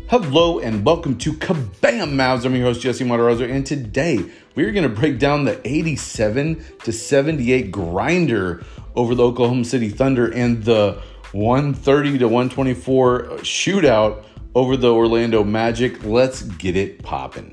Hello and welcome to Kabam Mavs. I'm your host, Jesse Matarazzo, and today we're going to break down the 87-78 grinder over the Oklahoma City Thunder and the 130-124 shootout over the Orlando Magic. Let's get it popping.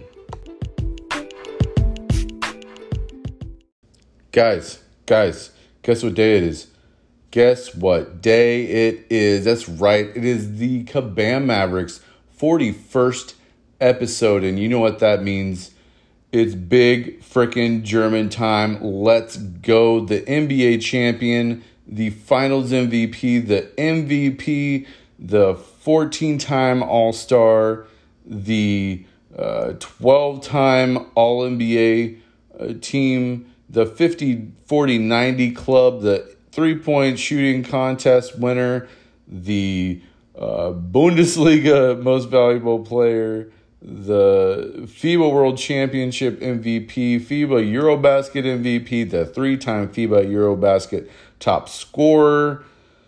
Guys, guess what day it is? Guess what day it is? That's right, it is the Kabam Mavericks 41st episode, and you know what that means. It's big frickin' German time. Let's go. The NBA champion, the finals MVP, the MVP, the 14-time All-Star, the 12-time All-NBA team, the 50-40-90 club, the three-point shooting contest winner, the Bundesliga most valuable player, the FIBA World Championship MVP, FIBA Eurobasket MVP, the three-time FIBA Eurobasket top scorer,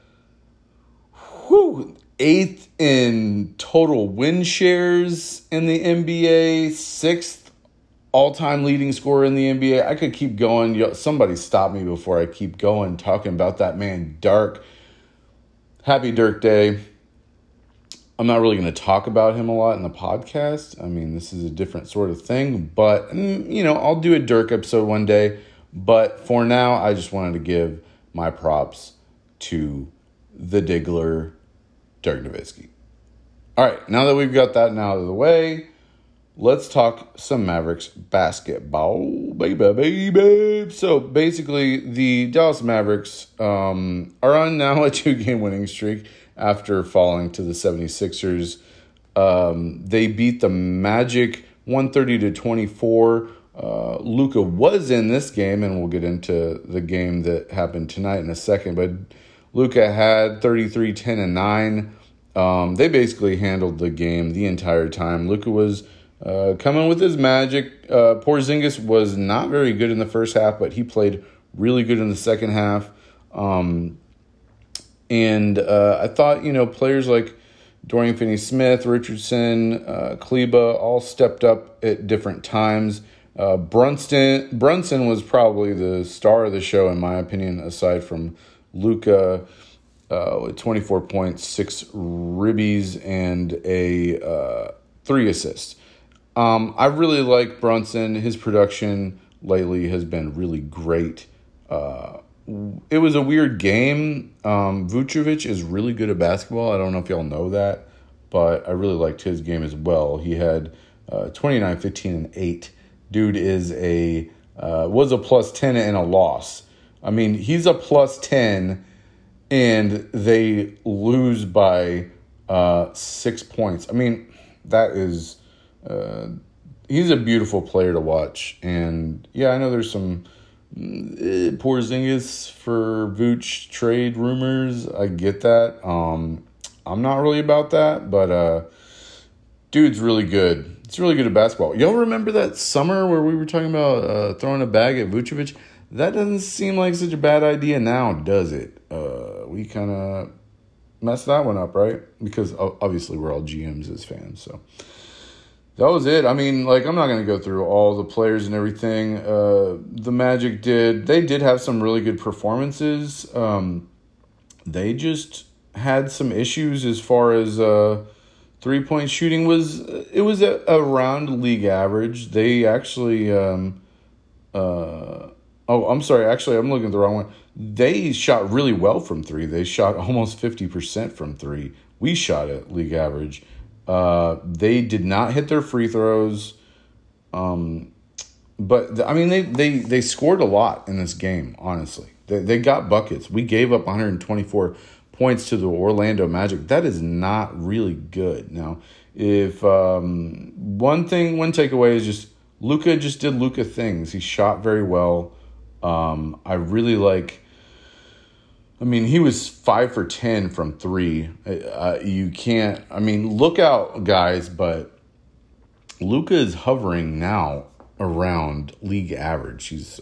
eighth in total win shares in the NBA, sixth all-time leading scorer in the NBA. I could keep going. Somebody stop me before I keep going talking about that man, Dirk. Happy Dirk Day. I'm not really going to talk about him a lot in the podcast. I mean, this is a different sort of thing, but, I'll do a Dirk episode one day. But for now, I just wanted to give my props to the Diggler, Dirk Nowitzki. All right, now that we've got that out of the way, let's talk some Mavericks basketball, baby. So basically, the Dallas Mavericks are on now a 2-game winning streak after falling to the 76ers. They beat the Magic 130-24. Luka was in this game, and we'll get into the game that happened tonight in a second. But Luka had 33, 10, and 9. They basically handled the game the entire time. Luka was coming with his magic. Porzingis was not very good in the first half, but he played really good in the second half. And I thought, players like Dorian Finney-Smith, Richardson, Kleba all stepped up at different times. Brunson was probably the star of the show, in my opinion, aside from Luka, with 24 points, 6 ribbies, and a 3 assists. I really like Brunson. His production lately has been really great. It was a weird game. Vucevic is really good at basketball. I don't know if y'all know that, but I really liked his game as well. He had 29, 15, and 8. Dude is was a plus 10 and a loss. I mean, he's a plus 10, and they lose by 6 points. I mean, that is he's a beautiful player to watch. And yeah, I know there's some Porzingis for Vooch trade rumors. I get that. I'm not really about that, but dude's really good. It's really good at basketball. Y'all remember that summer where we were talking about throwing a bag at Vucevic? That doesn't seem like such a bad idea now, does it? We kind of messed that one up, right? Because obviously we're all GMs as fans, so that was it. I mean, I'm not going to go through all the players and everything. The Magic did have some really good performances. They just had some issues as far as three-point shooting was. It was around league average. They actually, I'm sorry. Actually, I'm looking at the wrong one. They shot really well from 3. They shot almost 50% from 3. We shot at league average. They did not hit their free throws. But they scored a lot in this game, honestly. They got buckets. We gave up 124 points to the Orlando Magic. That is not really good. Now, if one takeaway is just Luka just did Luka things. He shot very well. I really like. He was 5 for 10 from 3. You can't. Look out, guys, but Luka is hovering now around league average. He's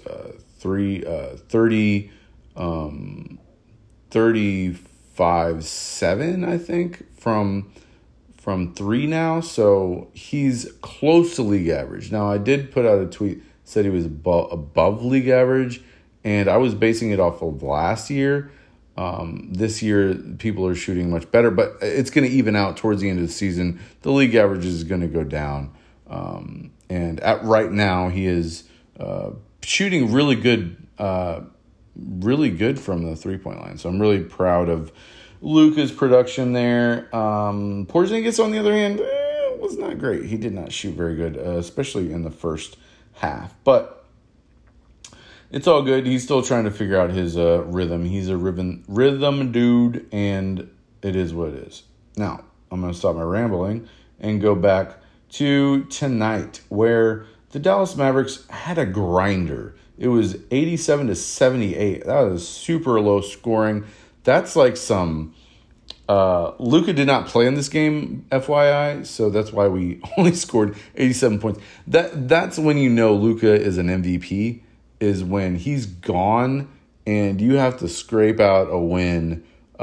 35-7, I think, from from 3 now, so he's close to league average. Now, I did put out a tweet, said he was above league average, and I was basing it off of last year. This year, people are shooting much better, but it's going to even out towards the end of the season. The league average is going to go down. And right now, he is shooting really good from the three-point line. So I'm really proud of Luka's production there. Porzingis, on the other hand, was not great. He did not shoot very good, especially in the first half. But it's all good. He's still trying to figure out his rhythm. He's a rhythm dude, and it is what it is. Now, I'm going to stop my rambling and go back to tonight, where the Dallas Mavericks had a grinder. It was 87-78. That was super low scoring. That's like some... Luka did not play in this game, FYI, so that's why we only scored 87 points. That's when you know Luka is an MVP, is when he's gone and you have to scrape out a win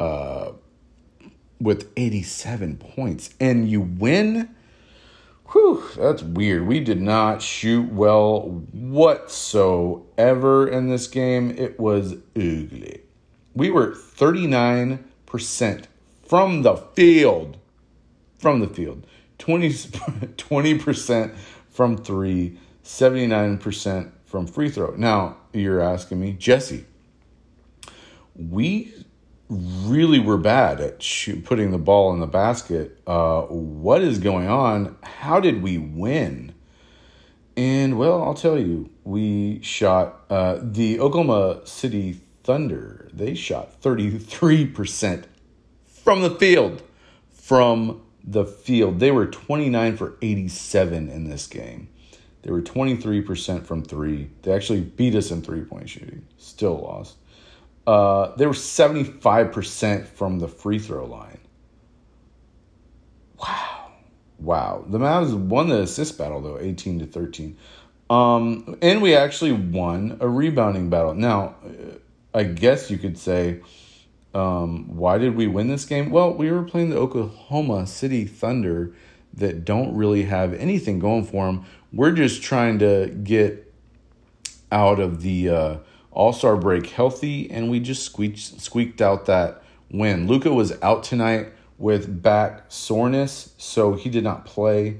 with 87 points. And you win? Whew, that's weird. We did not shoot well whatsoever in this game. It was ugly. We were 39% from the field. 20% from 3, 79% from free throw. Now, you're asking me, Jesse, we really were bad at putting the ball in the basket. What is going on? How did we win? And, well, I'll tell you, we shot the Oklahoma City Thunder. They shot 33% from the field. They were 29 for 87 in this game. They were 23% from 3. They actually beat us in three-point shooting. Still lost. They were 75% from the free throw line. Wow. The Mavs won the assist battle, though, 18-13. And we actually won a rebounding battle. Now, I guess you could say, why did we win this game? Well, we were playing the Oklahoma City Thunder that don't really have anything going for them. We're just trying to get out of the All-Star break healthy, and we just squeaked out that win. Luka was out tonight with back soreness, so he did not play.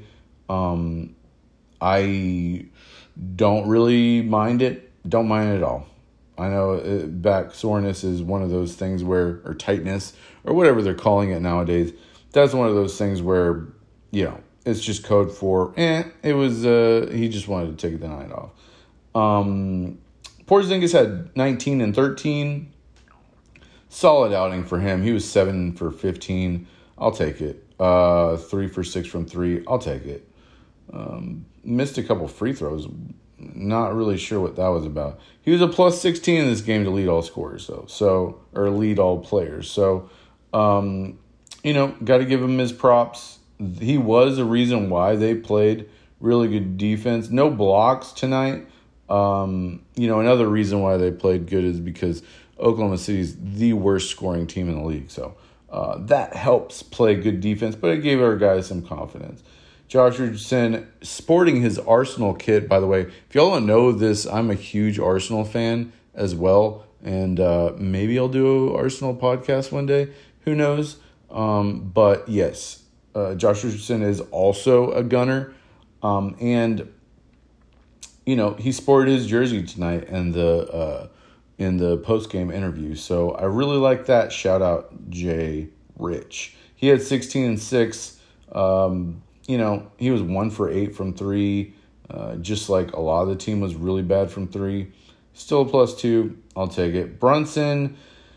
I don't really mind it. Don't mind it at all. I know back soreness is one of those things where, or tightness, or whatever they're calling it nowadays. That's one of those things where, it's just code for, it was, he just wanted to take the night off. Porzingis had 19 and 13. Solid outing for him. He was 7 for 15. I'll take it. 3 for 6 from 3. I'll take it. Missed a couple free throws. Not really sure what that was about. He was a plus 16 in this game to lead all scorers, though. Or lead all players. So, got to give him his props. He was a reason why they played really good defense. No blocks tonight. Another reason why they played good is because Oklahoma City is the worst scoring team in the league. So that helps play good defense, but it gave our guys some confidence. Josh Richardson sporting his Arsenal kit, by the way. If y'all don't know this, I'm a huge Arsenal fan as well. And maybe I'll do an Arsenal podcast one day. Who knows? But yes, Josh Richardson is also a gunner. And he sported his jersey tonight in the post-game interview. So I really like that. Shout out Jay Rich. He had 16 and 6. He was 1 for 8 from 3. Just like a lot of the team was really bad from 3. Still a +2. I'll take it. Brunson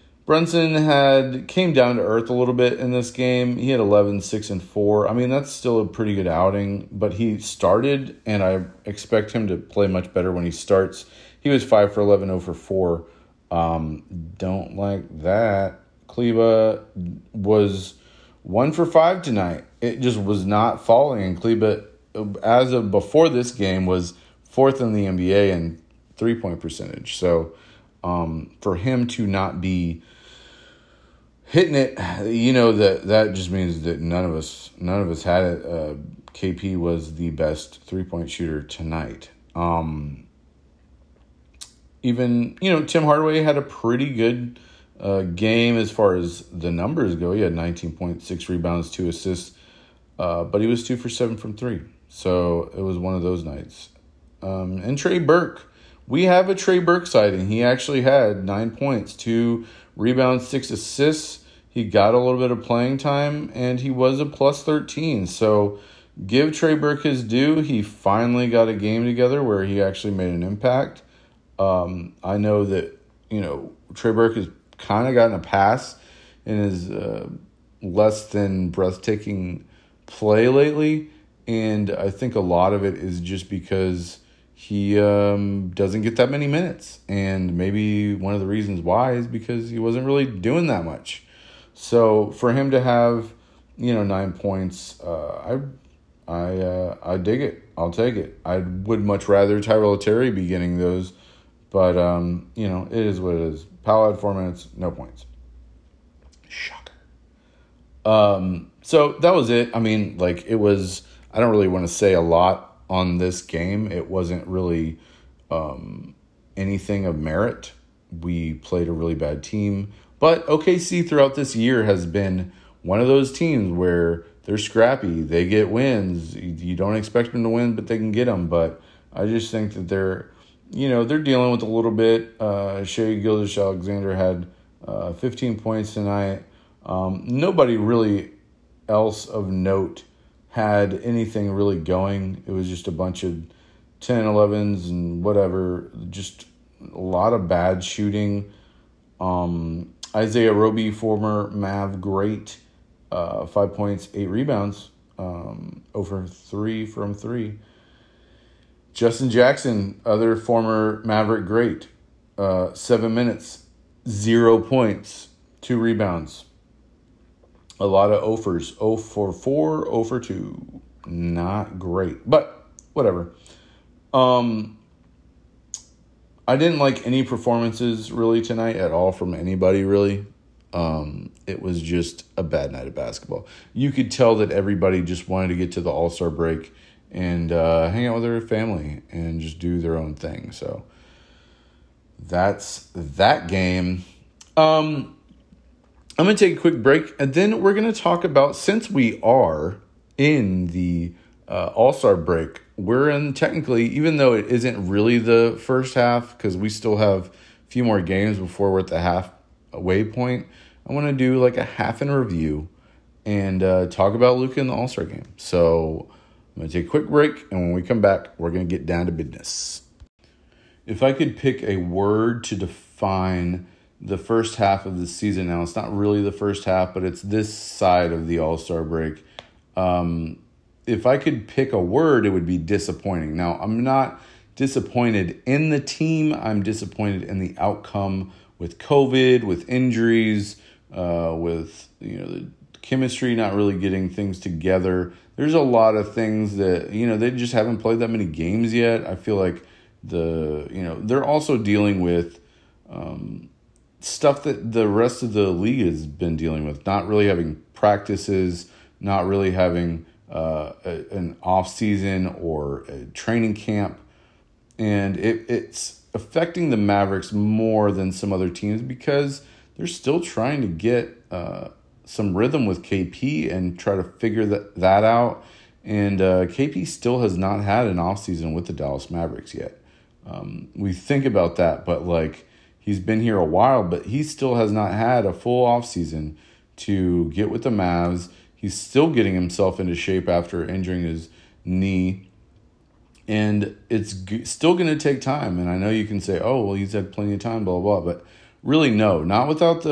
came down to earth a little bit in this game. He had 11, 6, and 4. I mean, that's still a pretty good outing, but he started, and I expect him to play much better when he starts. He was 5 for 11, 0 for 4. Don't like that. Kleba was 1 for 5 tonight. It just was not falling, and Kleba, as of before this game, was 4th in the NBA in three-point percentage. So for him to not be hitting it, that just means that none of us had it. KP was the best 3-point shooter tonight. Even Tim Hardaway had a pretty good game as far as the numbers go. He had 19.6 rebounds, 2 assists, but he was 2 for 7 from 3. So it was one of those nights. And Trey Burke, we have a Trey Burke sighting. He actually had 9 points, 2 rebounds, 6 assists. He got a little bit of playing time, and he was a plus 13. So give Trey Burke his due. He finally got a game together where he actually made an impact. I know that, Trey Burke has kind of gotten a pass in his less than breathtaking play lately. And I think a lot of it is just because he doesn't get that many minutes. And maybe one of the reasons why is because he wasn't really doing that much. So for him to have, 9 points, I dig it. I'll take it. I would much rather Tyrell Terry be getting those. But, it is what it is. Powell had 4 minutes, no points. Shocker. So that was it. I mean, it was, I don't really want to say a lot on this game. It wasn't really anything of merit. We played a really bad team. But OKC throughout this year has been one of those teams where they're scrappy. They get wins. You don't expect them to win, but they can get them. But I just think that they're dealing with a little bit. Shai Gilgeous-Alexander had 15 points tonight. Nobody really else of note had anything really going. It was just a bunch of 10, 11s and whatever. Just a lot of bad shooting. Isaiah Roby, former Mav great, 5 points, 8 rebounds, over 3 from 3. Justin Jackson, other former Maverick great, 7 minutes, 0 points, 2 rebounds. A lot of offers, 0 for 4, 0 for 2. Not great, but whatever. I didn't like any performances really tonight at all from anybody really. It was just a bad night of basketball. You could tell that everybody just wanted to get to the All-Star break and hang out with their family and just do their own thing. So that's that game. I'm going to take a quick break, and then we're going to talk about, since we are in the All-Star break, we're in technically, even though it isn't really the first half, because we still have a few more games before we're at the halfway point, I want to do like a half in review and talk about Luka in the All-Star game. So I'm going to take a quick break, and when we come back, we're going to get down to business. If I could pick a word to define the first half of the season now, it's not really the first half, but it's this side of the All-Star break. If I could pick a word, it would be disappointing. Now, I'm not disappointed in the team. I'm disappointed in the outcome with COVID, with injuries, with the chemistry not really getting things together. There's a lot of things that, they just haven't played that many games yet. I feel like they're also dealing with stuff that the rest of the league has been dealing with, not really having practices, not really having an off season or a training camp, and it's affecting the Mavericks more than some other teams because they're still trying to get some rhythm with KP and try to figure that out. And KP still has not had an off season with the Dallas Mavericks yet. We think about that, but he's been here a while, but he still has not had a full off season to get with the Mavs. He's still getting himself into shape after injuring his knee. And it's still going to take time. And I know you can say, oh, well, he's had plenty of time, blah, blah, blah. But really, no. Not without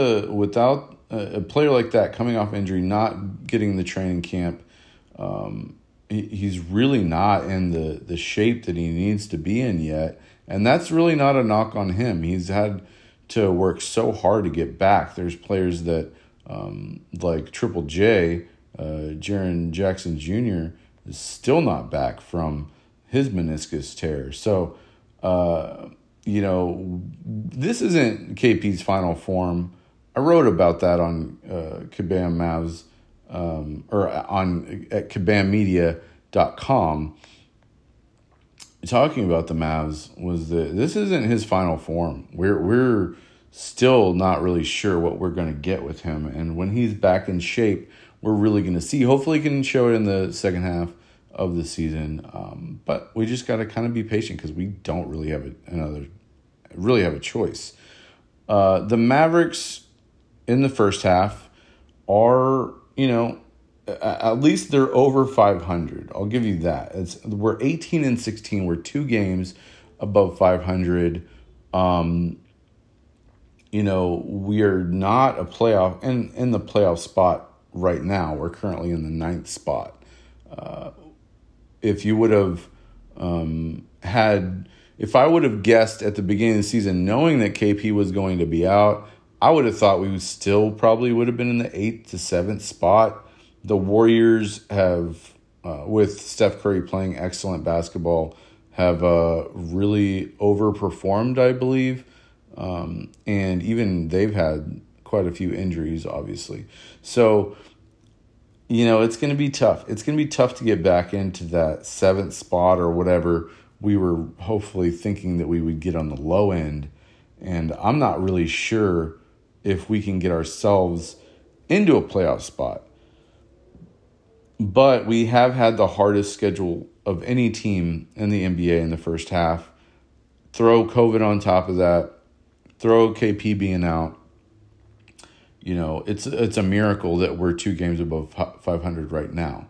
a player like that coming off injury, not getting the training camp. He's really not in the shape that he needs to be in yet. And that's really not a knock on him. He's had to work so hard to get back. There's players that, like Triple J, Jaren Jackson Jr., is still not back from his meniscus tear. So, this isn't KP's final form. I wrote about that on Kabam Mavs, or on at KabamMedia.com, talking about the Mavs, was that this isn't his final form. We're still not really sure what we're going to get with him, and when he's back in shape, we're really going to see. Hopefully, he can show it in the second half of the season, but we just got to kind of be patient because we don't really have a choice. The Mavericks in the first half are, at least they're over 500. I'll give you that. We're 18-16. We're 2 games above 500. We are not a playoff in the playoff spot right now. We're currently in the 9th spot. If you would have if I would have guessed at the beginning of the season, knowing that KP was going to be out, I would have thought we still probably would have been in the 8th to 7th spot. The Warriors have, with Steph Curry playing excellent basketball, have really overperformed, I believe. And even they've had quite a few injuries, obviously. So, it's going to be tough. It's going to be tough to get back into that 7th spot or whatever we were hopefully thinking that we would get on the low end. And I'm not really sure if we can get ourselves into a playoff spot. But we have had the hardest schedule of any team in the NBA in the first half. Throw COVID on top of that. Throw KP being out. It's a miracle that we're 2 games above 500 right now.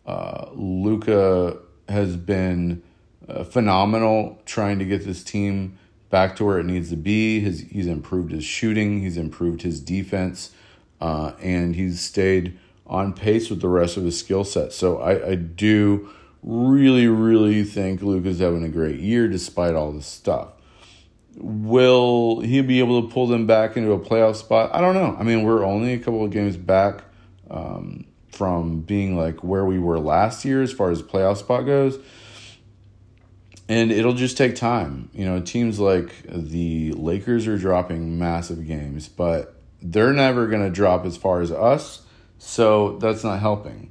Luka has been phenomenal trying to get this team back to where it needs to be. He's improved his shooting. He's improved his defense. And he's stayed on pace with the rest of his skill set. So I do really, really think Luka's having a great year despite all this stuff. Will he be able to pull them back into a playoff spot? I don't know. I mean, we're only a couple of games back from being like where we were last year as far as playoff spot goes. And it'll just take time. Teams like the Lakers are dropping massive games, but they're never going to drop as far as us, so that's not helping.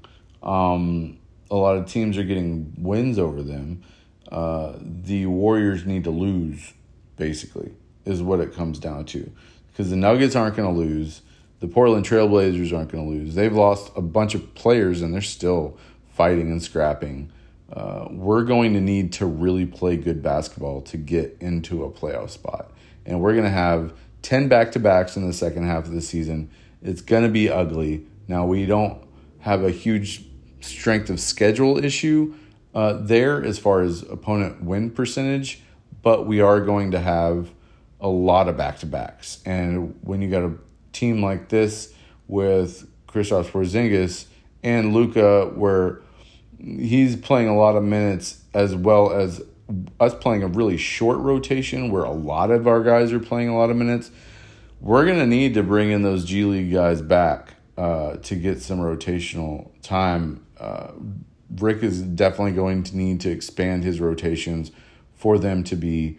A lot of teams are getting wins over them. The Warriors need to lose, basically, is what it comes down to. Because the Nuggets aren't going to lose. The Portland Trailblazers aren't going to lose. They've lost a bunch of players, and they're still fighting and scrapping. We're going to need to really play good basketball to get into a playoff spot. And we're going to have 10 back-to-backs in the second half of the season. It's going to be ugly. Now, we don't have a huge strength of schedule issue there as far as opponent win percentage, but we are going to have a lot of back-to-backs. And when you got a team like this with Kristaps Porzingis and Luka, where he's playing a lot of minutes as well as us playing a really short rotation where a lot of our guys are playing a lot of minutes, we're going to need to bring in those G League guys back to get some rotational time. Rick is definitely going to need to expand his rotations for them to be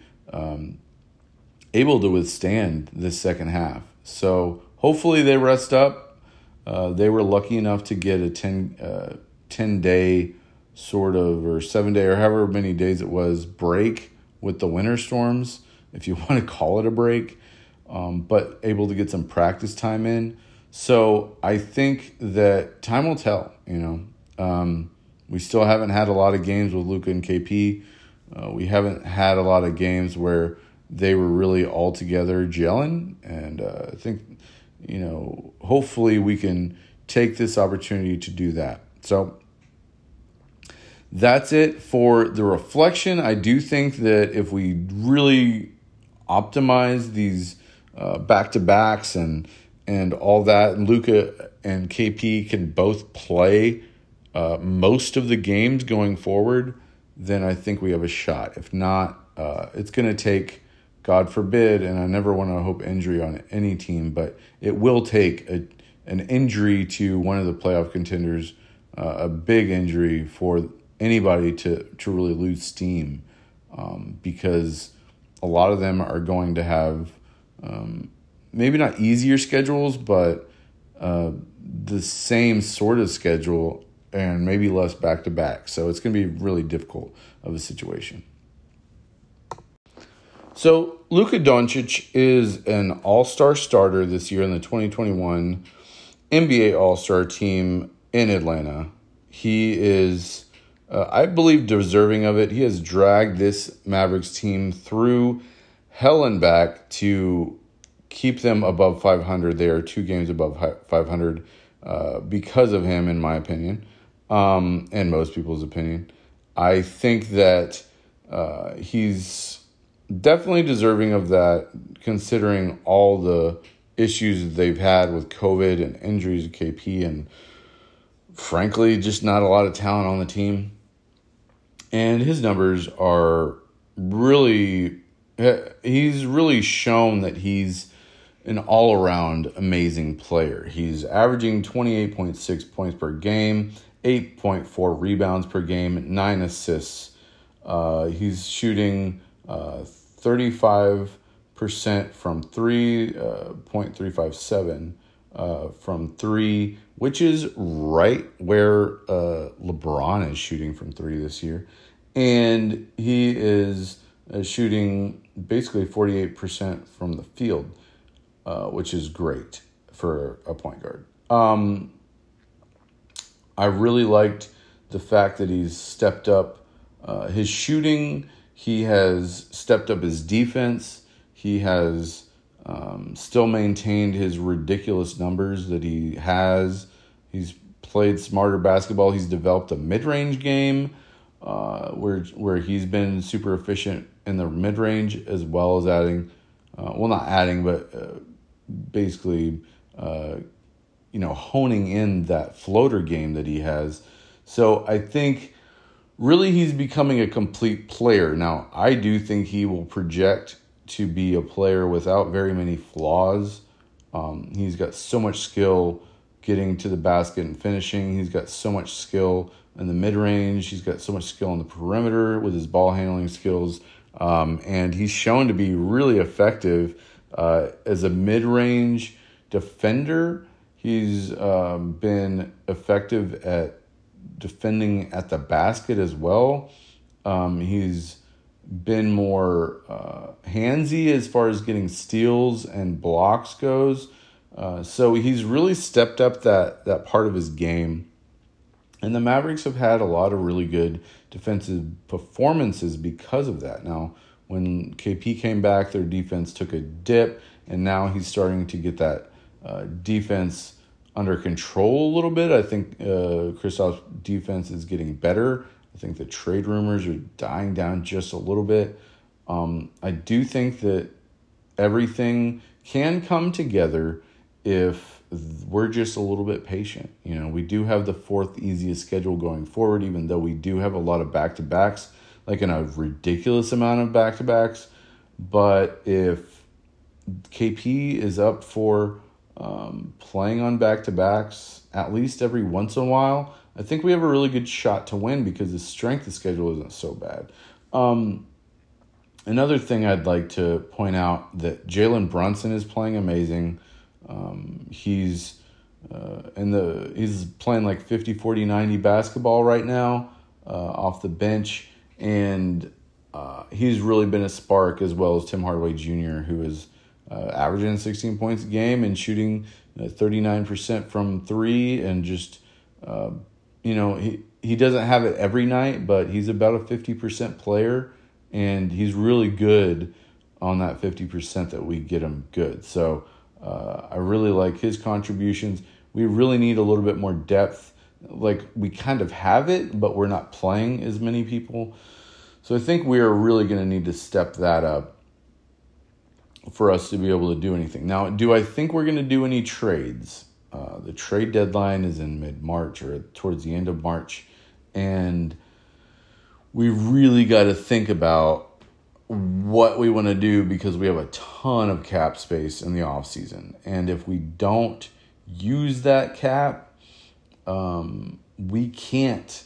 able to withstand this second half. So hopefully they rest up. They were lucky enough to get a 10-day sort of, or 7-day, or however many days it was, break with the winter storms, if you want to call it a break, but able to get some practice time in. So I think that time will tell, we still haven't had a lot of games with Luka and KP. We haven't had a lot of games where they were really all together gelling. And I think, hopefully we can take this opportunity to do that. So that's it for the reflection. I do think that if we really optimize these back-to-backs and all that, and Luka and KP can both play most of the games going forward, then I think we have a shot. If not, it's going to take, God forbid, and I never want to hope injury on any team, but it will take an injury to one of the playoff contenders, a big injury for anybody to really lose steam, because a lot of them are going to have maybe not easier schedules, but the same sort of schedule and maybe less back-to-back. So it's going to be really difficult of a situation. So Luka Doncic is an all-star starter this year in the 2021 NBA All-Star team in Atlanta. He is, I believe, deserving of it. He has dragged this Mavericks team through hell and back to keep them above 500. They are 2 games above 500 because of him, in my opinion, and most people's opinion. I think that he's definitely deserving of that, considering all the issues that they've had with COVID and injuries to KP and, frankly, just not a lot of talent on the team. And his numbers are really, he's really shown that he's an all-around amazing player. He's averaging 28.6 points per game, 8.4 rebounds per game, 9 assists. He's shooting 35% from 3, 0.357 from 3, which is right where LeBron is shooting from 3 this year. And he is shooting basically 48% from the field, which is great for a point guard. I really liked the fact that he's stepped up his shooting. He has stepped up his defense. He has still maintained his ridiculous numbers that he has. He's played smarter basketball. He's developed a mid-range game where he's been super efficient in the mid-range, as well as adding, not adding, but basically, honing in that floater game that he has. So I think really he's becoming a complete player. Now, I do think he will project to be a player without very many flaws. He's got so much skill getting to the basket and finishing. He's got so much skill in the mid-range. He's got so much skill on the perimeter with his ball handling skills. And he's shown to be really effective as a mid-range defender. He's been effective at defending at the basket as well. He's been more handsy as far as getting steals and blocks goes. So he's really stepped up that part of his game. And the Mavericks have had a lot of really good defensive performances because of that. Now, when KP came back, their defense took a dip, and now he's starting to get that defense under control a little bit. I think Kristaps' defense is getting better. I think the trade rumors are dying down just a little bit. I do think that everything can come together if we're just a little bit patient. We do have the 4th easiest schedule going forward, even though we do have a lot of back-to-backs, like in a ridiculous amount of back-to-backs. But if KP is up for playing on back-to-backs at least every once in a while, I think we have a really good shot to win because the strength of schedule isn't so bad. Another thing I'd like to point out that Jalen Brunson is playing amazing. He's playing like 50, 40, 90 basketball right now off the bench, and he's really been a spark, as well as Tim Hardaway Jr., who is averaging 16 points a game and shooting 39% from 3, and just he doesn't have it every night, but he's about a 50% player, and he's really good on that 50% that we get him good. So I really like his contributions. We really need a little bit more depth. Like, we kind of have it, but we're not playing as many people. So I think we are really going to need to step that up for us to be able to do anything. Now, do I think we're going to do any trades? The trade deadline is in mid-March or towards the end of March. And we really got to think about what we want to do, because we have a ton of cap space in the offseason. And if we don't use that cap, we can't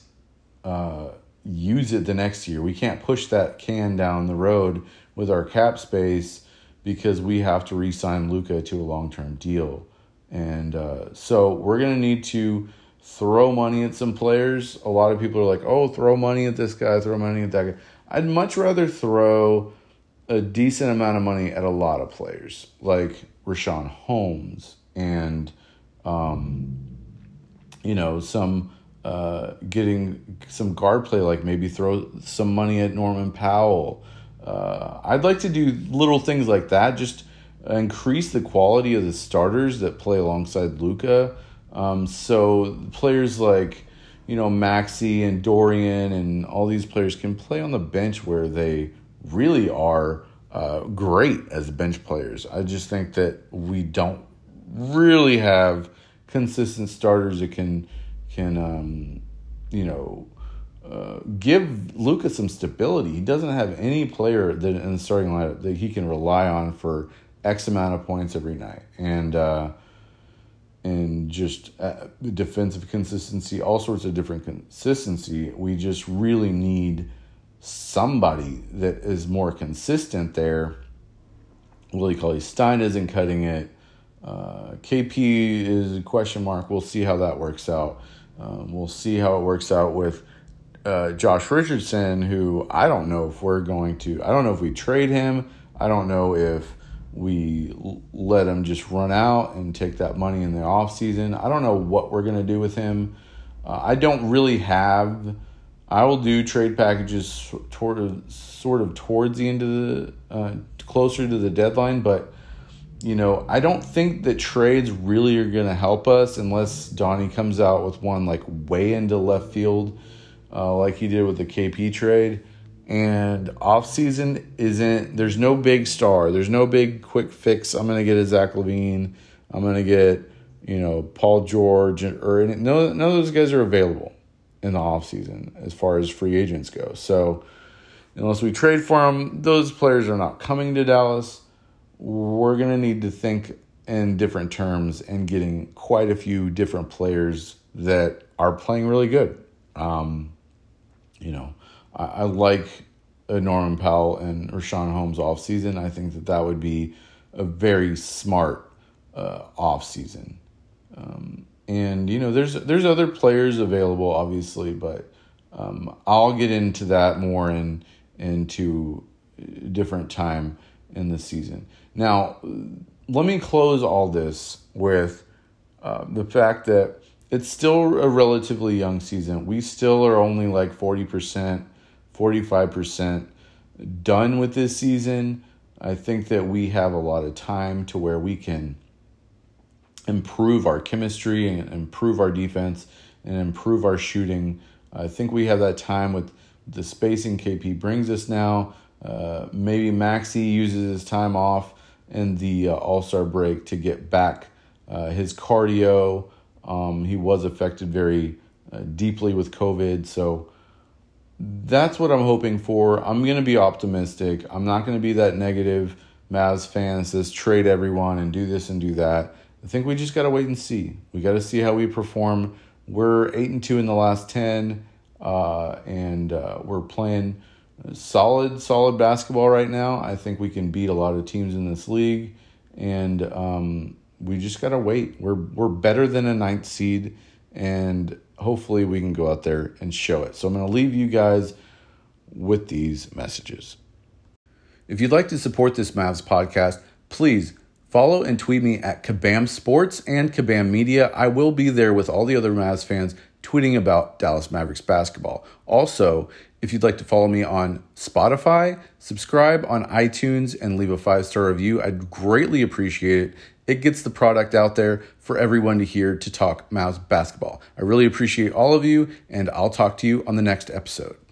use it the next year. We can't push that can down the road with our cap space because we have to re-sign Luka to a long-term deal. And so we're going to need to throw money at some players. A lot of people are like, oh, throw money at this guy, throw money at that guy. I'd much rather throw a decent amount of money at a lot of players, like Richaun Holmes and, getting some guard play, like maybe throw some money at Norman Powell. I'd like to do little things like that, just increase the quality of the starters that play alongside Luka. So players like, Maxey and Dorian and all these players can play on the bench where they really are great as bench players. I just think that we don't really have consistent starters that can give Luka some stability. He doesn't have any player that in the starting lineup that he can rely on for X amount of points every night. And just defensive consistency, all sorts of different consistency. We just really need somebody that is more consistent there. Willie Cauley-Stein isn't cutting it. KP is a question mark. We'll see how that works out. We'll see how it works out with Josh Richardson, who I don't know if we trade him. I don't know if we let him just run out and take that money in the offseason. I don't know what we're going to do with him. I don't really have... I will do trade packages sort of towards the end of the... closer to the deadline, but, I don't think that trades really are going to help us unless Donnie comes out with one like way into left field, like he did with the KP trade. And offseason there's no big star. There's no big quick fix. I'm going to get a Zach LaVine. I'm going to get, Paul George. None of those guys are available in the offseason as far as free agents go. So unless we trade for them, those players are not coming to Dallas. We're going to need to think in different terms and getting quite a few different players that are playing really good. I like Norman Powell and Richaun Holmes offseason. I think that would be a very smart offseason. And, there's other players available, obviously, but I'll get into that more into different time in the season. Now, let me close all this with the fact that it's still a relatively young season. We still are only like 40%, 45% done with this season. I think that we have a lot of time to where we can improve our chemistry and improve our defense and improve our shooting. I think we have that time with the spacing KP brings us now. Maybe Maxey uses his time off in the All-Star break to get back his cardio. He was affected very deeply with COVID, so that's what I'm hoping for. I'm going to be optimistic. I'm not going to be that negative Mavs fan that says trade everyone and do this and do that. I think we just got to wait and see. We got to see how we perform. We're 8-2 in the last 10, and we're playing solid basketball right now. I think we can beat a lot of teams in this league, and we just got to wait. We're better than a 9th seed, and hopefully we can go out there and show it. So I'm going to leave you guys with these messages. If you'd like to support this Mavs podcast, please follow and tweet me at Kabam Sports and Kabam Media. I will be there with all the other Mavs fans tweeting about Dallas Mavericks basketball. Also, if you'd like to follow me on Spotify, subscribe on iTunes, and leave a 5-star review, I'd greatly appreciate it. It gets the product out there for everyone to hear to talk Mavs basketball. I really appreciate all of you, and I'll talk to you on the next episode.